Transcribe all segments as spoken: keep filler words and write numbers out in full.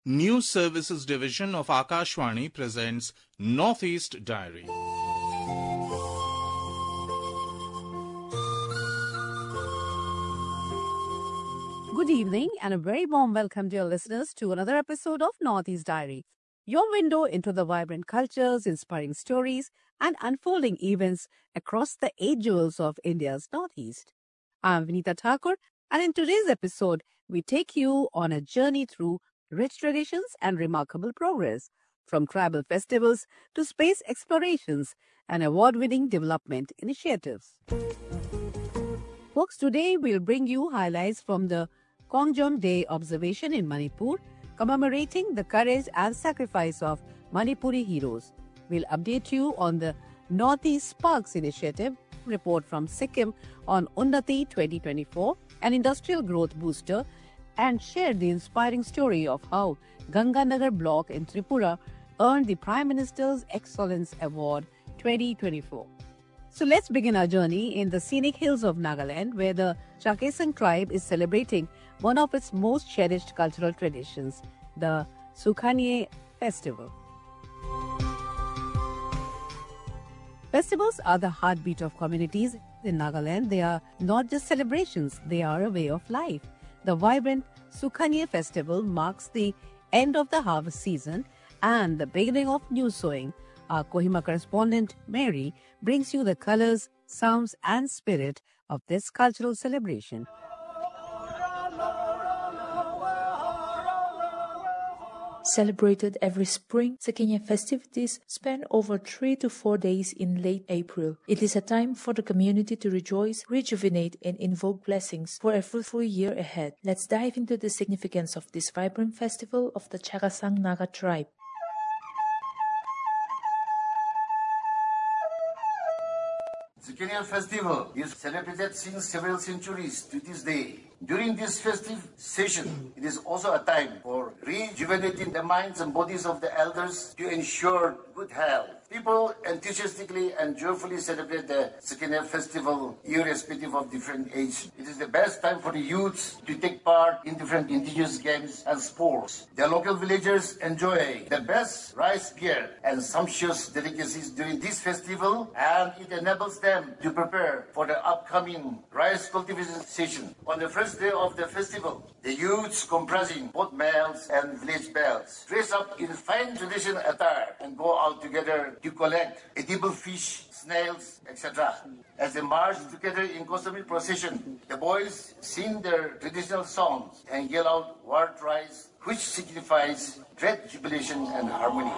News Services Division of Akashvani presents Northeast Diary. Good evening and a very warm welcome, dear listeners, to another episode of Northeast Diary, your window into the vibrant cultures, inspiring stories, and unfolding events across the eight jewels of India's Northeast. I'm Vinita Thakur, and in today's episode, we take you on a journey through rich traditions and remarkable progress, from tribal festivals to space explorations and award-winning development initiatives. Folks, today we'll bring you highlights from the Kongjom Day observation in Manipur, commemorating the courage and sacrifice of Manipuri heroes. We'll update you on the Northeast Sparks Initiative, report from Sikkim on Unnati twenty twenty-four, an industrial growth booster, and share the inspiring story of how Ganganagar block in Tripura earned the Prime Minister's Excellence Award twenty twenty-four. So let's begin our journey in the scenic hills of Nagaland, where the Chakesang tribe is celebrating one of its most cherished cultural traditions, the Sukhaneye Festival. Festivals are the heartbeat of communities in Nagaland. They are not just celebrations, they are a way of life. The vibrant Sukhaneye Festival marks the end of the harvest season and the beginning of new sowing. Our Kohima correspondent, Mary, brings you the colors, sounds and spirit of this cultural celebration. Celebrated every spring, Sukhaneye festivities span over three to four days in late April. It is a time for the community to rejoice, rejuvenate, and invoke blessings for a fruitful year ahead. Let's dive into the significance of this vibrant festival of the Chakesang Naga tribe. Sukhaneye festival is celebrated since several centuries to this day. During this festive session, it is also a time for rejuvenating the minds and bodies of the elders to ensure good health. People enthusiastically and joyfully celebrate the Sukhaneye festival irrespective of different age. It is the best time for the youths to take part in different indigenous games and sports. The local villagers enjoy the best rice beer and sumptuous delicacies during this festival, and it enables them to prepare for the upcoming rice cultivation season. On the first day of the festival, the youths, comprising both males and village belles, dress up in fine traditional attire and go out together to collect edible fish, snails, et cetera. As they march together in customary procession, the boys sing their traditional songs and yell out war cries, which signifies great jubilation and harmony.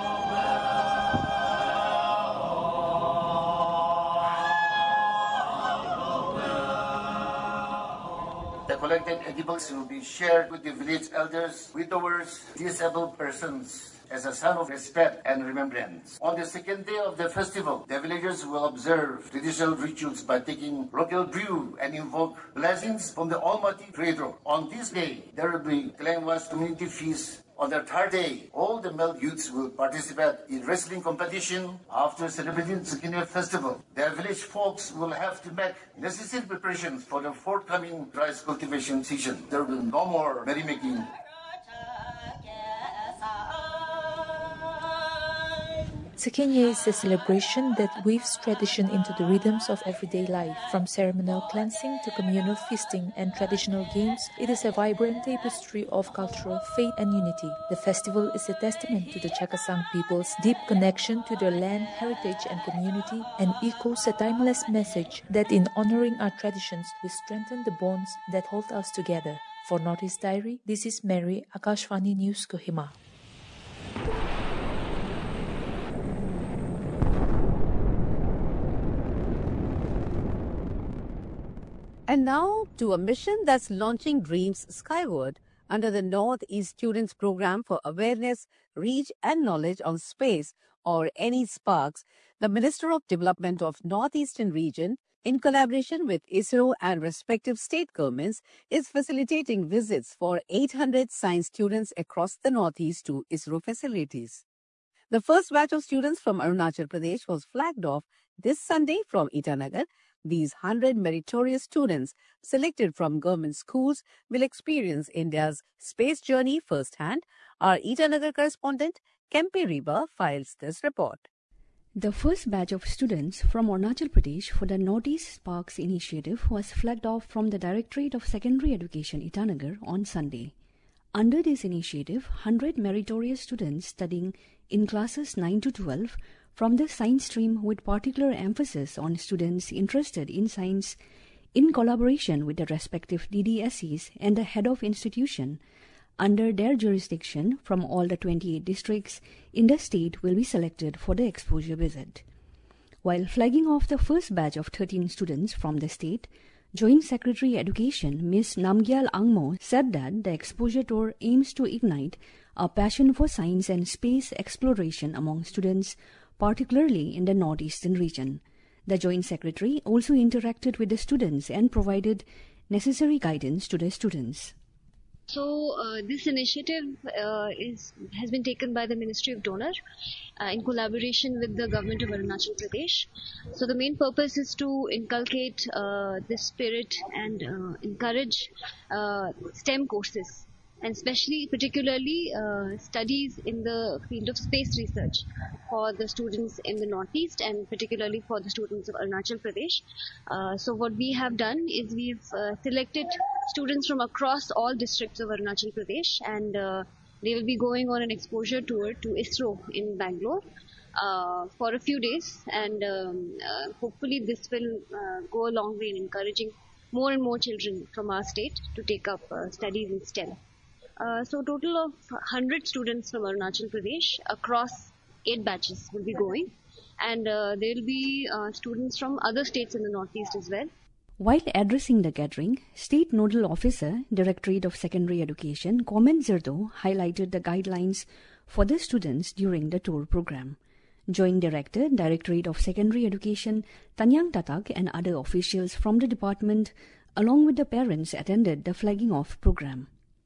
The collected edibles will be shared with the village elders, widowers, disabled persons, as a sign of respect and remembrance. On the second day of the festival, the villagers will observe traditional rituals by taking local brew and invoke blessings from the Almighty Creator. On this day, there will be clan-wise community feast. On the third day, all the male youths will participate in wrestling competition. After celebrating Sukhaneye festival, the village folks will have to make necessary preparations for the forthcoming rice cultivation season. There will be no more merrymaking. Sukhaneye is a celebration that weaves tradition into the rhythms of everyday life. From ceremonial cleansing to communal feasting and traditional games, it is a vibrant tapestry of cultural faith and unity. The festival is a testament to the Chakesang people's deep connection to their land, heritage and community, and echoes a timeless message that in honoring our traditions, we strengthen the bonds that hold us together. For Northeast Diary, this is Mary, Akashvani News, Kohima. And now to a mission that's launching dreams skyward under the Northeast Students Program for Awareness, Reach and Knowledge on Space, or N E Sparks. The Minister of Development of Northeastern Region, in collaboration with ISRO and respective state governments, is facilitating visits for eight hundred science students across the Northeast to ISRO facilities. The first batch of students from Arunachal Pradesh was flagged off This Sunday from Itanagar, these one hundred meritorious students selected from government schools will experience India's space journey firsthand. Our Itanagar correspondent, Kempe Riba, files this report. The first batch of students from Arunachal Pradesh for the Northeast Sparks initiative was flagged off from the Directorate of Secondary Education, Itanagar, on Sunday. Under this initiative, one hundred meritorious students studying in classes nine to twelve from the science stream with particular emphasis on students interested in science, in collaboration with the respective D D S Es and the head of institution, under their jurisdiction from all the twenty-eight districts in the state will be selected for the exposure visit. While flagging off the first batch of thirteen students from the state, Joint Secretary Education Miz Namgyal Angmo said that the exposure tour aims to ignite a passion for science and space exploration among students, particularly in the northeastern region. The Joint Secretary also interacted with the students and provided necessary guidance to the students. So uh, this initiative uh, is has been taken by the Ministry of Donor uh, in collaboration with the government of Arunachal Pradesh. So the main purpose is to inculcate uh, this spirit and uh, encourage uh, STEM courses, and especially particularly uh, studies in the field of space research for the students in the Northeast and particularly for the students of Arunachal Pradesh. Uh, so what we have done is we've uh, selected students from across all districts of Arunachal Pradesh, and uh, they will be going on an exposure tour to ISRO in Bangalore uh, for a few days, and um, uh, hopefully this will uh, go a long way in encouraging more and more children from our state to take up uh, studies in STEM. Uh, so a total of one hundred students from Arunachal Pradesh across eight batches will be going, and uh, there will be uh, students from other states in the Northeast as well. While addressing the gathering, State Nodal Officer, Directorate of Secondary Education, Komen Zerdo, highlighted the guidelines for the students during the tour program. Joint Director, Directorate of Secondary Education, Tanyang Tatak, and other officials from the department, along with the parents, attended the flagging off program.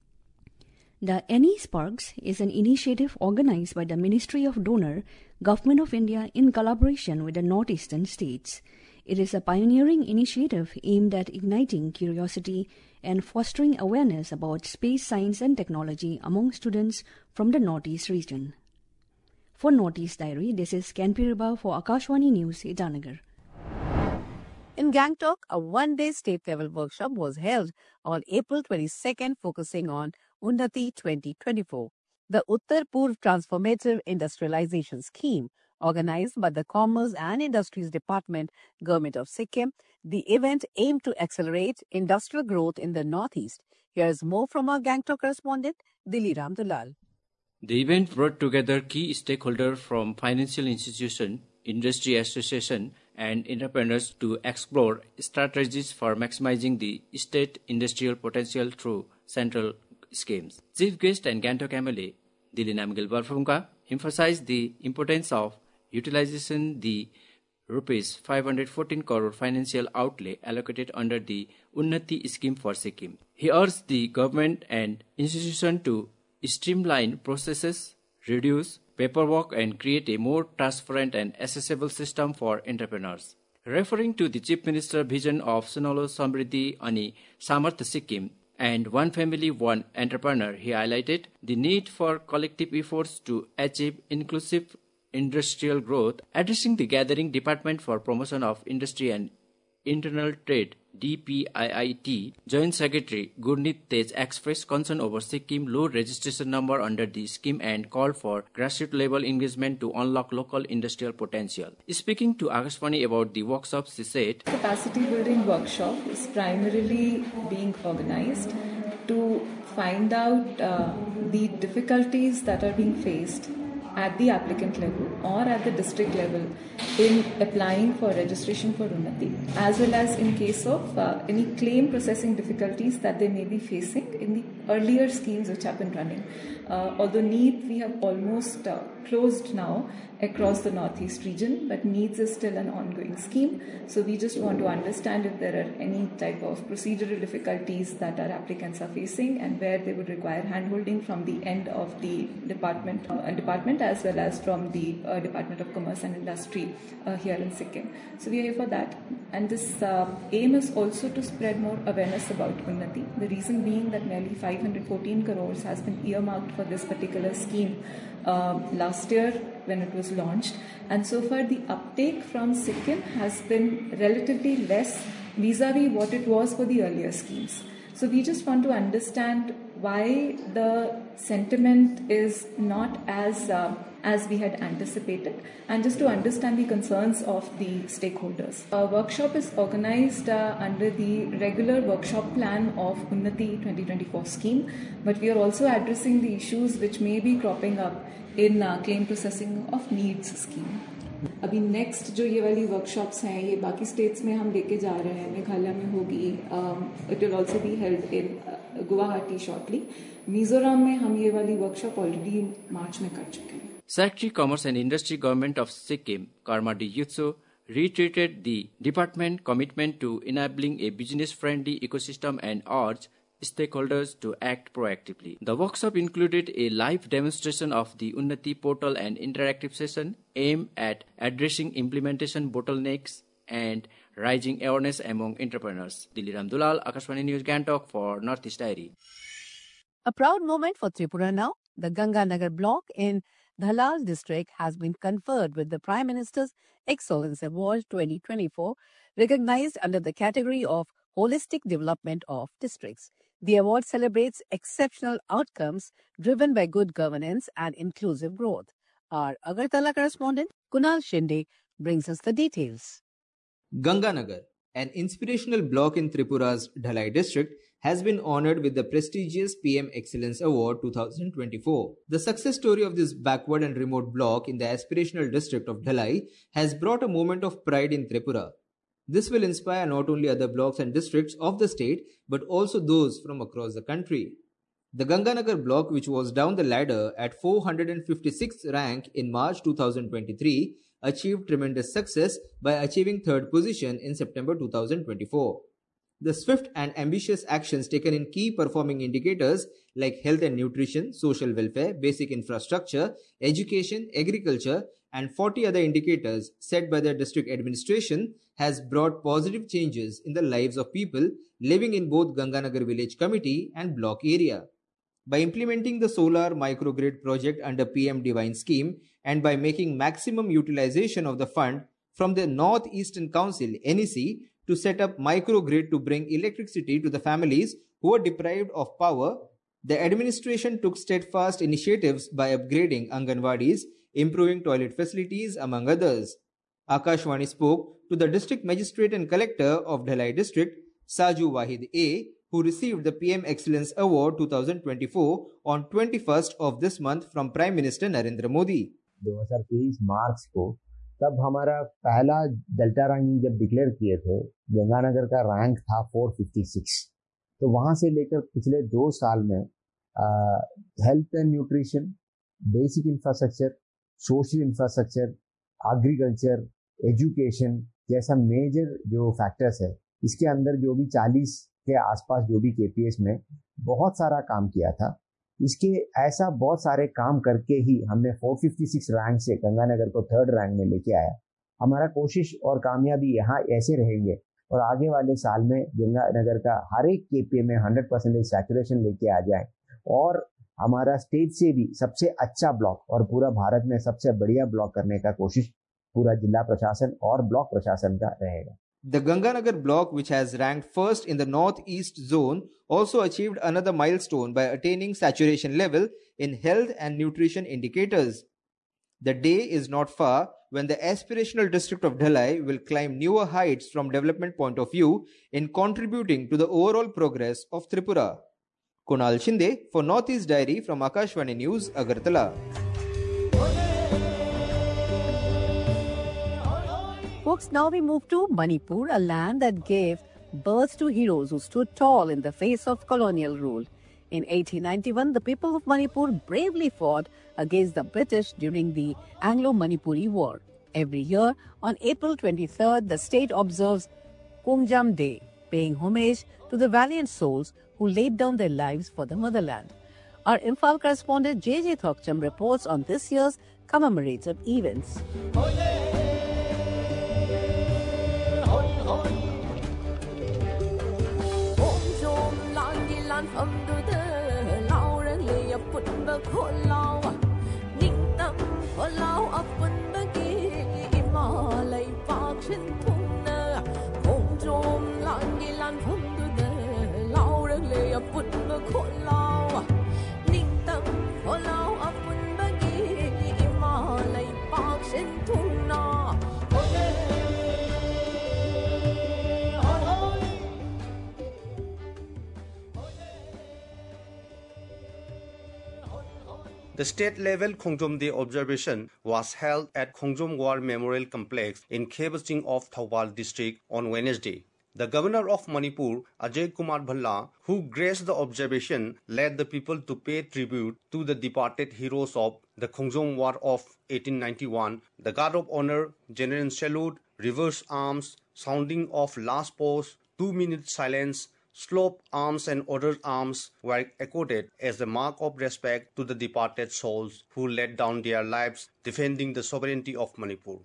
The N E Sparks is an initiative organized by the Ministry of Donor, Government of India in collaboration with the northeastern states. It is a pioneering initiative aimed at igniting curiosity and fostering awareness about space science and technology among students from the Northeast region. For Northeast Diary, this is Kempe Riba for Akashwani News, Itanagar. In Gangtok, a one-day state-level workshop was held on April twenty-second, focusing on Unnati twenty twenty-four, the Uttar Purv Transformative Industrialization Scheme, organized by the Commerce and Industries Department, Government of Sikkim. The event aimed to accelerate industrial growth in the Northeast. Here's more from our Gangtok correspondent, Diliram Dulal. The event brought together key stakeholders from financial institutions, industry association, and entrepreneurs to explore strategies for maximizing the state industrial potential through central schemes. Chief guest and Gangtok M L A, Dili Namgyal Barphumka, emphasized the importance of utilization the rupees five hundred fourteen crore financial outlay allocated under the Unnati scheme for Sikkim. He urged the government and institution to streamline processes, reduce paperwork, and create a more transparent and accessible system for entrepreneurs. Referring to the Chief Minister's vision of Sunolo Samriddhi Ani Samarth Sikkim and One Family, One Entrepreneur, he highlighted the need for collective efforts to achieve inclusive industrial growth. Addressing the gathering, Department for Promotion of Industry and Internal Trade D P I I T Joint Secretary Gurneet Tej expressed concern over Sikkim low registration number under the scheme and called for grassroots level engagement to unlock local industrial potential. Speaking to Akashvani about the workshops, she said, Capacity building workshop is primarily being organized to find out uh, the difficulties that are being faced at the applicant level or at the district level in applying for registration for Unnati, as well as in case of uh, any claim processing difficulties that they may be facing in the earlier schemes which have been running. Uh, although NEET we have almost uh, closed now across the Northeast region, but NEETS is still an ongoing scheme. So we just want to understand if there are any type of procedural difficulties that our applicants are facing and where they would require handholding from the end of the department, uh, department as well as from the uh, Department of Commerce and Industry uh, here in Sikkim. So we are here for that. And this uh, aim is also to spread more awareness about Unnati. The reason being that nearly five hundred fourteen crores has been earmarked for this particular scheme uh, last year when it was launched, and so far the uptake from Sikkim has been relatively less vis-a-vis what it was for the earlier schemes. So we just want to understand why the sentiment is not as uh, as we had anticipated, and just to understand the concerns of the stakeholders. A workshop is organized uh, under the regular workshop plan of Unnati twenty twenty-four scheme, but we are also addressing the issues which may be cropping up in uh, claim processing of NEEDS scheme. अभी next जो ये वाली workshops हैं ये बाकी states में हम लेके जा रहे हैं. मेघालय में होगी, it will also be held in Guwahati shortly. Mizoram में हम ये वाली वर्कशॉप ऑलरेडी मार्च में कर चुके हैं. Secretary Commerce and Industry Government of Sikkim, Karma D. Yutso, reiterated the department commitment to enabling a business-friendly ecosystem and urged stakeholders to act proactively. The workshop included a live demonstration of the Unnati portal and interactive session aimed at addressing implementation bottlenecks and raising awareness among entrepreneurs. Diliram Dulal, Akashvani News, Gangtok for Northeast Diary. A proud moment for Tripura now. The Ganganagar block in Dhalal district has been conferred with the Prime Minister's Excellence Award twenty twenty-four, recognized under the category of Holistic Development of Districts. The award celebrates exceptional outcomes driven by good governance and inclusive growth. Our Agartala correspondent Kunal Shinde brings us the details. Ganganagar, an inspirational block in Tripura's Dhalai district, has been honored with the prestigious P M Excellence Award twenty twenty-four. The success story of this backward and remote block in the aspirational district of Dhalai has brought a moment of pride in Tripura. This will inspire not only other blocks and districts of the state, but also those from across the country. The Ganganagar block, which was down the ladder at four hundred fifty-sixth rank in March two thousand twenty-three, achieved tremendous success by achieving third position in September two thousand twenty-four. The swift and ambitious actions taken in key performing indicators like health and nutrition, social welfare, basic infrastructure, education, agriculture, and forty other indicators set by the district administration has brought positive changes in the lives of people living in both Ganganagar village committee and block area. By implementing the solar microgrid project under P M Divine scheme and by making maximum utilization of the fund from the North Eastern Council N E C to set up microgrid to bring electricity to the families who are deprived of power, the administration took steadfast initiatives by upgrading Anganwadis, improving toilet facilities, among others. Akashvani spoke to the District Magistrate and Collector of Dhalai District, Saju Wahid A, who received the P M Excellence Award twenty twenty-four on twenty-first of this month from Prime Minister Narendra Modi. twenty twenty-three मार्च को तब हमारा पहला delta ranking जब declare किए थे, गंगानगर का rank था four fifty-six. तो वहां से लेकर पिछले दो साल में health and nutrition, basic infrastructure, social infrastructure, agriculture, education जैसा मेजर जो फैक्टर्स है, इसके अंदर जो भी चालीस के आसपास जो भी केपीएस में बहुत सारा काम किया था. इसके ऐसा बहुत सारे काम करके ही हमने four fifty-six रैंक से गंगानगर को थर्ड रैंक में लेके आया. हमारा कोशिश और कामयाबी यहाँ ऐसे रहेंगे और आगे वाले साल में गंगानगर का हर एक केपीए में one hundred percent सैचुरेशन लेके आ जाए और हमारा स्टेट से भी सबसे अच्छा ब्लॉक और पूरा भारत में सबसे बढ़िया ब्लॉक करने का कोशिश पूरा जिला प्रशासन और ब्लॉक प्रशासन का रहेगा. The Ganganagar block, which has ranked first in the northeast zone, also achieved another milestone by attaining saturation level in health and nutrition indicators. The day is not far when the aspirational district of Dhalai will climb newer heights from development point of view in contributing to the overall progress of Tripura. Kunal Shinde for Northeast Diary from Akashvani News, Agartala. Folks, now we move to Manipur, a land that gave birth to heroes who stood tall in the face of colonial rule. In eighteen ninety-one, the people of Manipur bravely fought against the British during the Anglo-Manipuri War. Every year, on April twenty-third, the state observes Kongjam Day, paying homage to the valiant souls who laid down their lives for the motherland. Our Imphal correspondent J J Thokcham reports on this year's commemorative events. The state-level Khongjom Day observation was held at Khongjom War Memorial Complex in Khebaching of Thawbal district on Wednesday. The governor of Manipur, Ajay Kumar Bhalla, who graced the observation, led the people to pay tribute to the departed heroes of the Khongjom War of eighteen ninety-one, the guard of honor, general salute, reverse arms, sounding of last pause, two-minute silence, sloped arms and other arms were accorded as a mark of respect to the departed souls who laid down their lives defending the sovereignty of Manipur.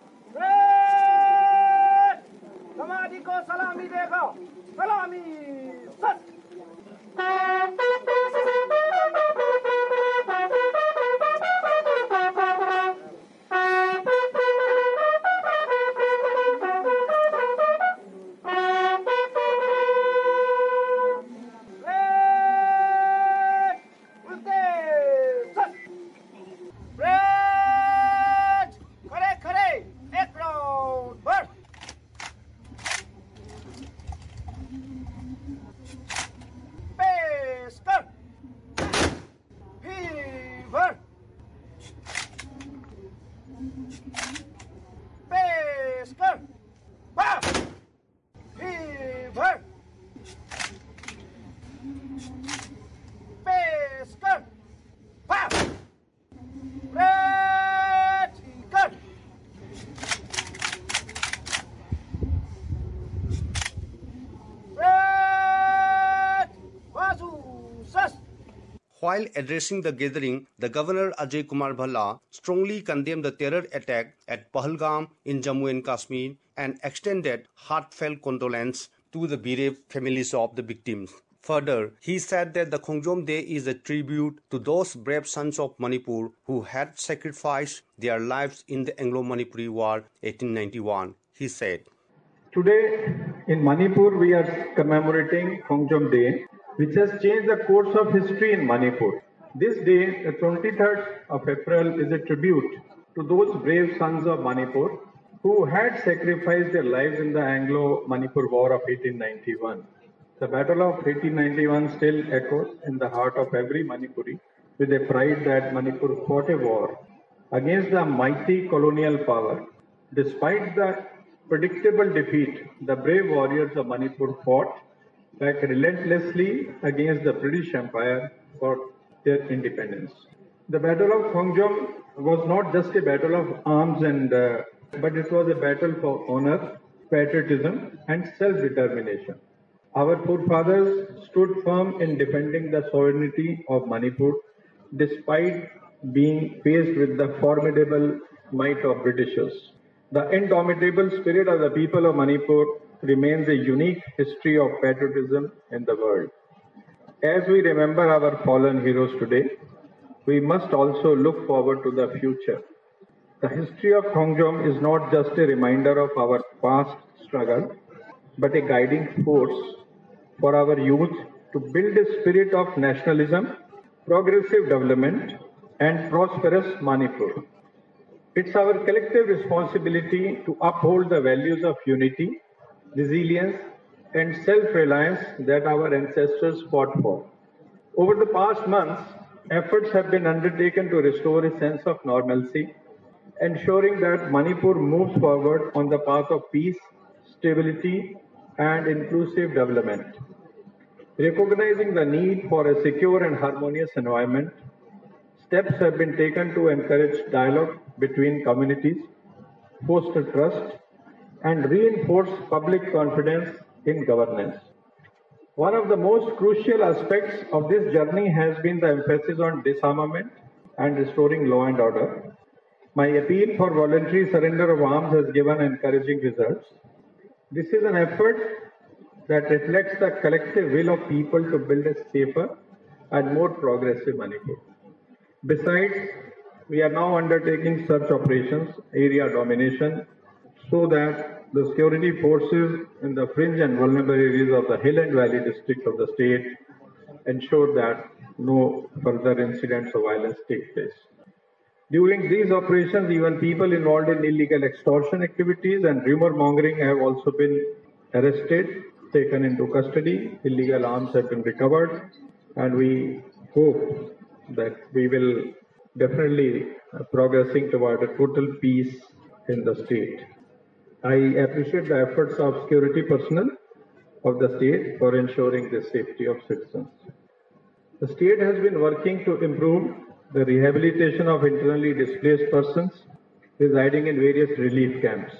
While addressing the gathering, the governor Ajay Kumar Bhalla strongly condemned the terror attack at Pahalgam in Jammu and Kashmir and extended heartfelt condolence to the bereaved families of the victims. Further, he said that the Khongjom Day is a tribute to those brave sons of Manipur who had sacrificed their lives in the Anglo-Manipuri War eighteen ninety-one. He said, "Today in Manipur we are commemorating Khongjom Day, which has changed the course of history in Manipur. This day, the twenty-third of April, is a tribute to those brave sons of Manipur who had sacrificed their lives in the Anglo-Manipur War of eighteen ninety-one. The Battle of eighteen ninety-one still echoes in the heart of every Manipuri with a pride that Manipur fought a war against the mighty colonial power. Despite the predictable defeat, the brave warriors of Manipur fought back relentlessly against the British Empire for their independence. The Battle of Khongjom was not just a battle of arms, and uh, but it was a battle for honor, patriotism, and self-determination. Our forefathers stood firm in defending the sovereignty of Manipur despite being faced with the formidable might of Britishers. The indomitable spirit of the people of Manipur remains a unique history of patriotism in the world. As we remember our fallen heroes today, we must also look forward to the future. The history of Khongjom is not just a reminder of our past struggle, but a guiding force for our youth to build a spirit of nationalism, progressive development, and prosperous Manipur. It's our collective responsibility to uphold the values of unity, resilience, and self-reliance that our ancestors fought for. Over the past months, efforts have been undertaken to restore a sense of normalcy, ensuring that Manipur moves forward on the path of peace, stability, and inclusive development. Recognizing the need for a secure and harmonious environment, steps have been taken to encourage dialogue between communities, foster trust, and reinforce public confidence in governance. One of the most crucial aspects of this journey has been the emphasis on disarmament and restoring law and order. My appeal for voluntary surrender of arms has given encouraging results. This is an effort that reflects the collective will of people to build a safer and more progressive Manipur. Besides, we are now undertaking search operations, area domination, so that the security forces in the fringe and vulnerable areas of the Hill and Valley district of the state ensure that no further incidents of violence take place. During these operations, even people involved in illegal extortion activities and rumor mongering have also been arrested, taken into custody. Illegal arms have been recovered, and we hope that we will definitely uh, progressing toward a total peace in the state. I appreciate the efforts of security personnel of the state for ensuring the safety of citizens. The state has been working to improve the rehabilitation of internally displaced persons residing in various relief camps.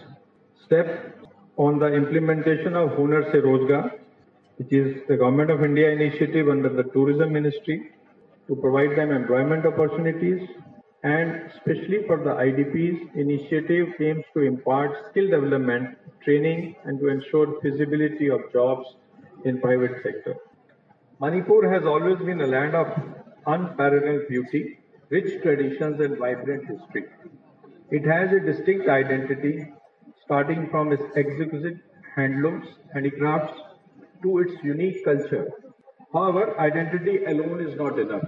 Step on the implementation of Hunar Se Rozgar, which is the Government of India initiative under the Tourism Ministry to provide them employment opportunities, and especially for the I D Ps, initiative aims to impart skill development, training, and to ensure feasibility of jobs in private sector. Manipur has always been a land of unparalleled beauty, rich traditions, and vibrant history. It has a distinct identity, starting from its exquisite handlooms, handicrafts, to its unique culture. However, identity alone is not enough.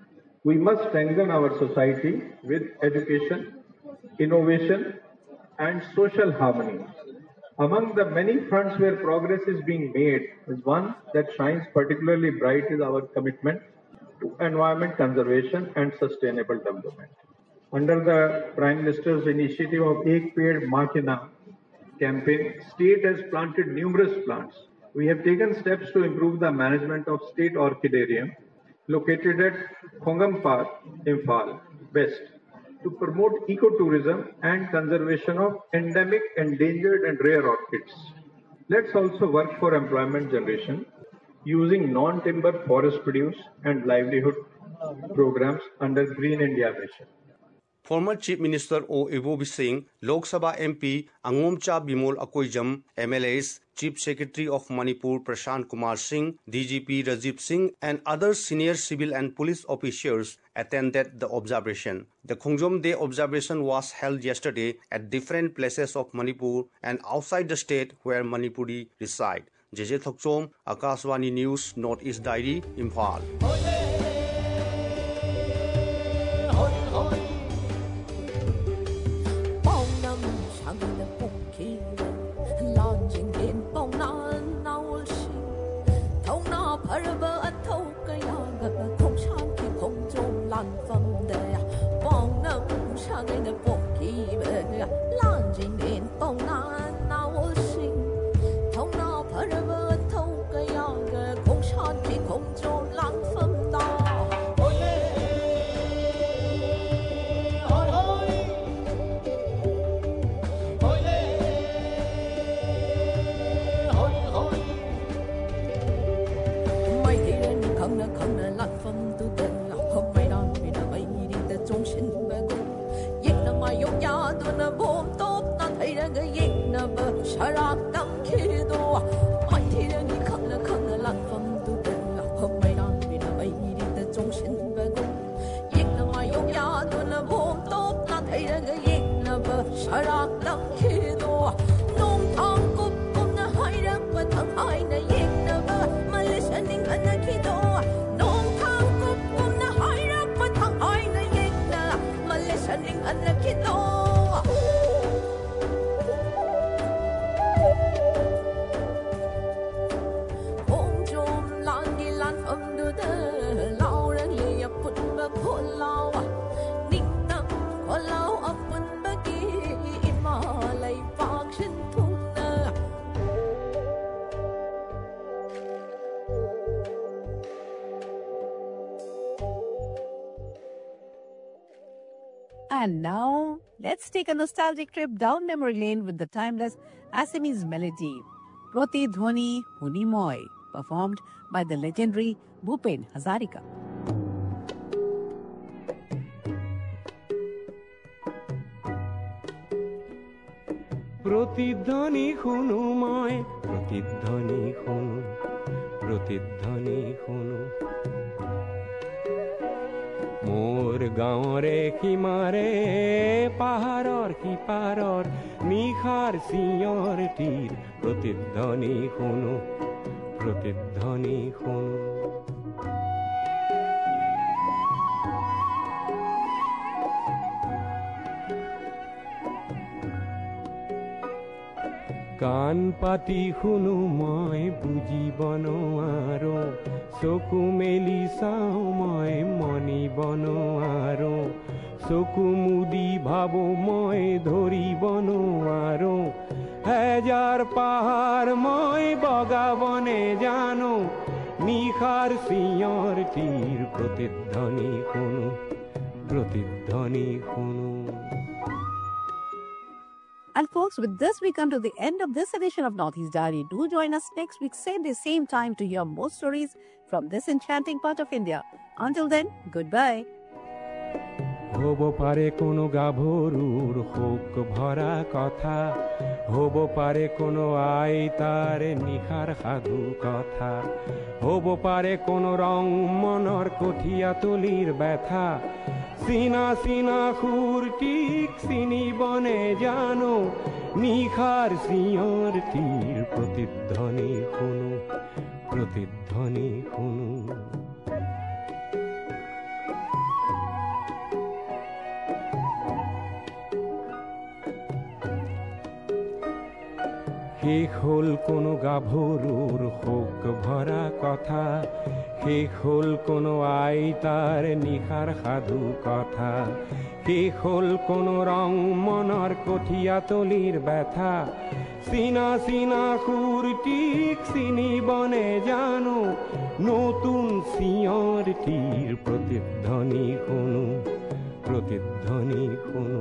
We must strengthen our society with education, innovation, and social harmony. Among the many fronts where progress is being made is one that shines particularly bright is our commitment to environment conservation and sustainable development. Under the Prime Minister's initiative of Ek Ped Maa Ke Naam campaign, state has planted numerous plants. We have taken steps to improve the management of State Orchidarium located at Khongam Park, Imphal West, to promote ecotourism and conservation of endemic, endangered and rare orchids. Let's also work for employment generation using non-timber forest produce and livelihood programs under Green India Mission. Former Chief Minister O. Ibobi Singh, Lok Sabha M P Angomcha Bimol Akoijam, M L As, Chief Secretary of Manipur Prashant Kumar Singh, D G P Rajiv Singh, and other senior civil and police officials attended the observation. The Khongjom Day observation was held yesterday at different places of Manipur and outside the state where Manipuri reside. J J Thokchom, Akashvani News, Northeast Diary, Imphal. Lao, ninh tâm, có lao ấp bên bờ kia in mà And now, let's take a nostalgic trip down memory lane with the timeless Assamese melody, Proti Dhwani Huni Moy, performed by the legendary Bhupen Hazarika. প্রতিধ্বনি শুনো মই প্রতিধ্বনি শুনো প্রতিধ্বনি শুনো মোর গাঁৱৰে সীমাৰে পাহাৰৰ সিপাৰৰ নিশাৰ চিঞৰ তীৰ প্ৰতিধ্বনি শুনো প্ৰতিধ্বনি শুনো কাণ পাতি শুনো মই বুজিব নোৱাৰো চকু মেলি চাওঁ মই মনিব নোৱাৰো চকু মুদি ভাবো মই ধৰিব নোৱাৰো হেজাৰ পাহাৰ মই বগাবনে জানো নিশাৰ চিঞৰ তীৰ প্ৰতিধ্বনি শুনো প্ৰতিধ্বনি শুনো. And folks, with this we come to the end of this edition of Northeast Diary. Do join us next week, same day, same time, to hear more stories from this enchanting part of India. Until then, goodbye. হব পাৰে কোনো গাভৰুৰ শোক ভৰা কথা হব পাৰে কোনো আইতাৰ নিশাৰ সাধু কথা হব পাৰে কোনো ৰং মনৰ কঠিয়া তুলিৰ ব্যথা চিনা চিনা সুৰটিক চিনিবনে জানো নিশাৰ চিঞৰ তীৰ প্ৰতিধ্বনি শুনো প্ৰতিধ্বনি শুনো. শেষ হ'ল কোনো গাভৰুৰ শোক ভৰা কথা শেষ হ'ল কোনো আইতাৰ নিশাৰ সাধু কথা শেষ হ'ল কোনো ৰং মনৰ কঠিয়া তলিৰ ব্যথা চিনা চিনা সুৰটিক চিনিবনে জানো নতুন চিঞৰ তীৰ প্ৰতিধ্বনি শুনো প্ৰতিধ্বনি শুনো.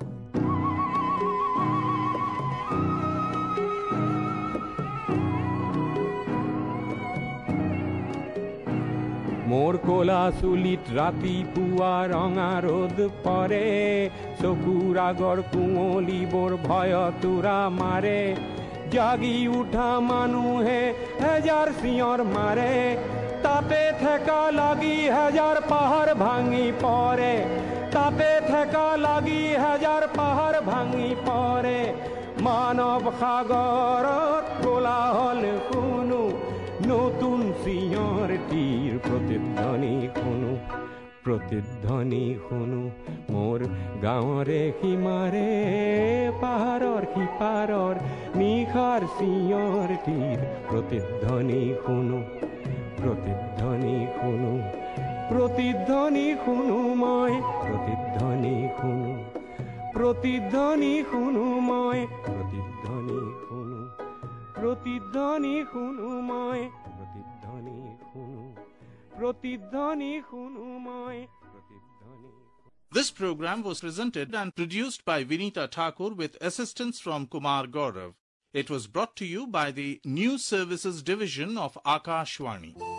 মোৰ কোলা চুলিত ৰাতিপুৱা ৰঙা ৰ'দ পৰে চকুৰ আগৰ কুঁৱলীবোৰ ভয়তুৰা মাৰে জাগি উঠা মানুহে হেজাৰ চিঞৰ মাৰে তাতে থেকা লাগি হেজাৰ পাহাৰ ভাঙি পৰে তাতে থেকা লাগি হেজাৰ পাহাৰ ভাঙি পৰে মানৱ সাগৰত কোলাহল শুনো নতুন চিঞৰ তীৰ প্ৰতিধ্বনি শুনো প্ৰতিধ্বনি শুনো মোৰ গাঁৱৰে সীমাৰে পাহাৰৰ সিপাৰৰ নিশাৰ চিঞৰ তীৰ প্ৰতিধ্বনি শুনো প্ৰতিধ্বনি শুনো প্ৰতিধ্বনি শুনো মই প্ৰতিধ্বনি শুনো প্ৰতিধ্বনি শুনো মই প্ৰতিধ্বনি শুনো প্ৰতিধ্বনি শুনো মই প্ৰতিধ্বনি শুনো প্ৰতিধ্বনি শুনো মই প্ৰতিধ্বনি. This program was presented and produced by Vinita Thakur with assistance from Kumar Gaurav. It was brought to you by the News Services Division of Akashvani.